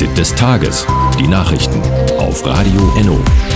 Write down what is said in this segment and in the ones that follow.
Fazit des Tages. Die Nachrichten auf Radio Enno.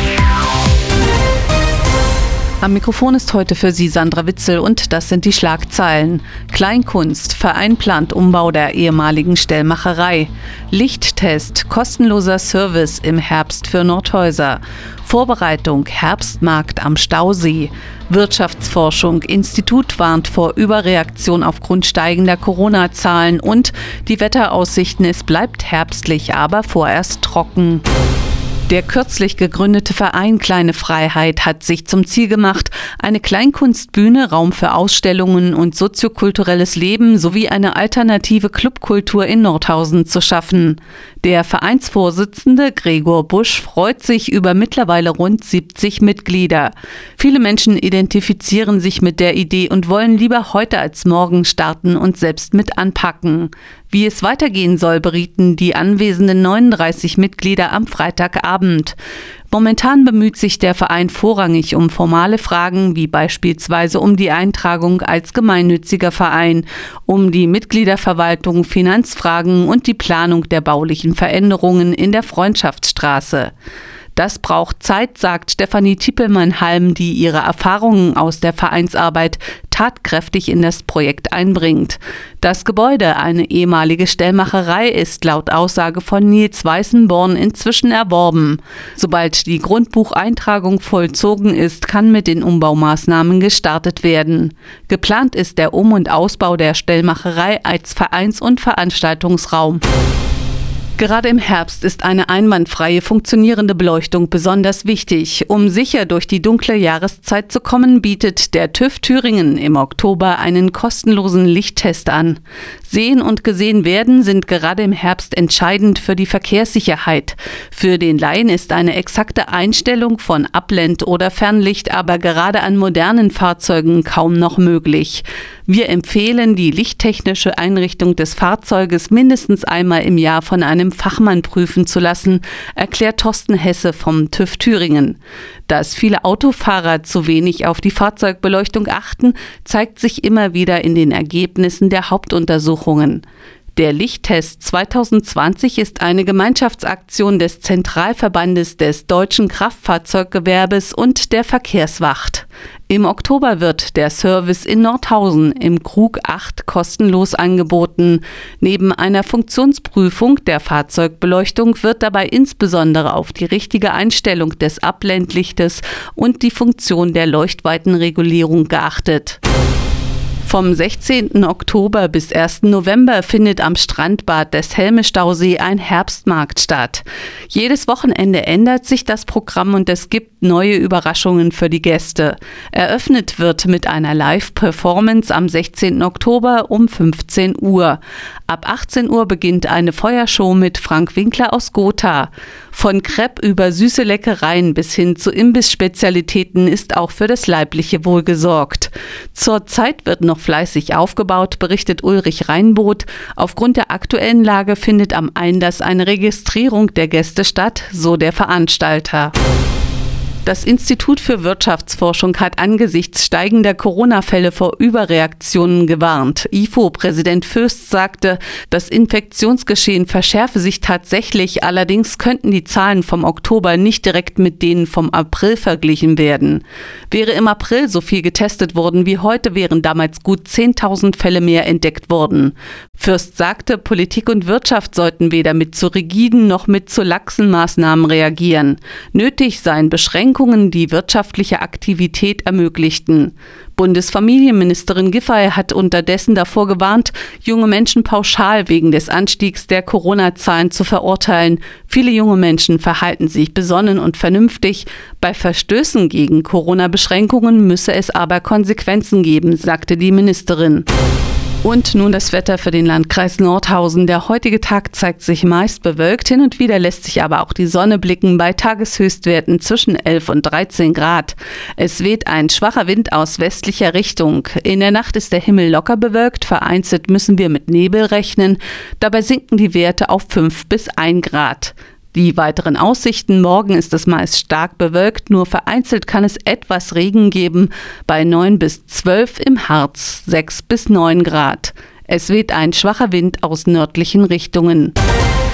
Am Mikrofon ist heute für Sie Sandra Witzel und das sind die Schlagzeilen. Kleinkunst, Verein plant Umbau der ehemaligen Stellmacherei. Lichttest, kostenloser Service im Herbst für Nordhäuser. Vorbereitung, Herbstmarkt am Stausee. Wirtschaftsforschung, Institut warnt vor Überreaktion aufgrund steigender Corona-Zahlen und die Wetteraussichten, es bleibt herbstlich, aber vorerst trocken. Der kürzlich gegründete Verein Kleine Freiheit hat sich zum Ziel gemacht, eine Kleinkunstbühne, Raum für Ausstellungen und soziokulturelles Leben sowie eine alternative Clubkultur in Nordhausen zu schaffen. Der Vereinsvorsitzende Gregor Busch freut sich über mittlerweile rund 70 Mitglieder. Viele Menschen identifizieren sich mit der Idee und wollen lieber heute als morgen starten und selbst mit anpacken. Wie es weitergehen soll, berieten die anwesenden 39 Mitglieder am Freitagabend. Momentan bemüht sich der Verein vorrangig um formale Fragen, wie beispielsweise um die Eintragung als gemeinnütziger Verein, um die Mitgliederverwaltung, Finanzfragen und die Planung der baulichen Veränderungen in der Freundschaftsstraße. Das braucht Zeit, sagt Stefanie Tippelmann-Halm, die ihre Erfahrungen aus der Vereinsarbeit tatkräftig in das Projekt einbringt. Das Gebäude, eine ehemalige Stellmacherei, ist laut Aussage von Nils Weißenborn inzwischen erworben. Sobald die Grundbucheintragung vollzogen ist, kann mit den Umbaumaßnahmen gestartet werden. Geplant ist der Um- und Ausbau der Stellmacherei als Vereins- und Veranstaltungsraum. Gerade im Herbst ist eine einwandfreie, funktionierende Beleuchtung besonders wichtig. Um sicher durch die dunkle Jahreszeit zu kommen, bietet der TÜV Thüringen im Oktober einen kostenlosen Lichttest an. Sehen und gesehen werden sind gerade im Herbst entscheidend für die Verkehrssicherheit. Für den Laien ist eine exakte Einstellung von Abblend- oder Fernlicht aber gerade an modernen Fahrzeugen kaum noch möglich. Wir empfehlen, die lichttechnische Einrichtung des Fahrzeuges mindestens einmal im Jahr von einem Fachmann prüfen zu lassen, erklärt Thorsten Hesse vom TÜV Thüringen. Dass viele Autofahrer zu wenig auf die Fahrzeugbeleuchtung achten, zeigt sich immer wieder in den Ergebnissen der Hauptuntersuchungen. Der Lichttest 2020 ist eine Gemeinschaftsaktion des Zentralverbandes des deutschen Kraftfahrzeuggewerbes und der Verkehrswacht. Im Oktober wird der Service in Nordhausen im Krug 8 kostenlos angeboten. Neben einer Funktionsprüfung der Fahrzeugbeleuchtung wird dabei insbesondere auf die richtige Einstellung des Abblendlichtes und die Funktion der Leuchtweitenregulierung geachtet. Vom 16. Oktober bis 1. November findet am Strandbad des Helme-Stausee ein Herbstmarkt statt. Jedes Wochenende ändert sich das Programm und es gibt neue Überraschungen für die Gäste. Eröffnet wird mit einer Live-Performance am 16. Oktober um 15 Uhr. Ab 18 Uhr beginnt eine Feuershow mit Frank Winkler aus Gotha. Von Crepe über süße Leckereien bis hin zu Imbiss-Spezialitäten ist auch für das leibliche Wohl gesorgt. Zurzeit wird noch fleißig aufgebaut, berichtet Ulrich Reinboth. Aufgrund der aktuellen Lage findet am Einlass eine Registrierung der Gäste statt, so der Veranstalter. Das Institut für Wirtschaftsforschung hat angesichts steigender Corona-Fälle vor Überreaktionen gewarnt. IFO-Präsident Fürst sagte, das Infektionsgeschehen verschärfe sich tatsächlich, allerdings könnten die Zahlen vom Oktober nicht direkt mit denen vom April verglichen werden. Wäre im April so viel getestet worden wie heute, wären damals gut 10.000 Fälle mehr entdeckt worden. Fürst sagte, Politik und Wirtschaft sollten weder mit zu rigiden noch mit zu laxen Maßnahmen reagieren. Nötig seien Beschränkungen, die wirtschaftliche Aktivität ermöglichten. Bundesfamilienministerin Giffey hat unterdessen davor gewarnt, junge Menschen pauschal wegen des Anstiegs der Corona-Zahlen zu verurteilen. Viele junge Menschen verhalten sich besonnen und vernünftig. Bei Verstößen gegen Corona-Beschränkungen müsse es aber Konsequenzen geben, sagte die Ministerin. Und nun das Wetter für den Landkreis Nordhausen. Der heutige Tag zeigt sich meist bewölkt, hin und wieder lässt sich aber auch die Sonne blicken bei Tageshöchstwerten zwischen 11 und 13 Grad. Es weht ein schwacher Wind aus westlicher Richtung. In der Nacht ist der Himmel locker bewölkt, vereinzelt müssen wir mit Nebel rechnen. Dabei sinken die Werte auf 5 bis 1 Grad. Die weiteren Aussichten: Morgen ist es meist stark bewölkt, nur vereinzelt kann es etwas Regen geben, bei 9 bis 12, im Harz 6 bis 9 Grad. Es weht ein schwacher Wind aus nördlichen Richtungen.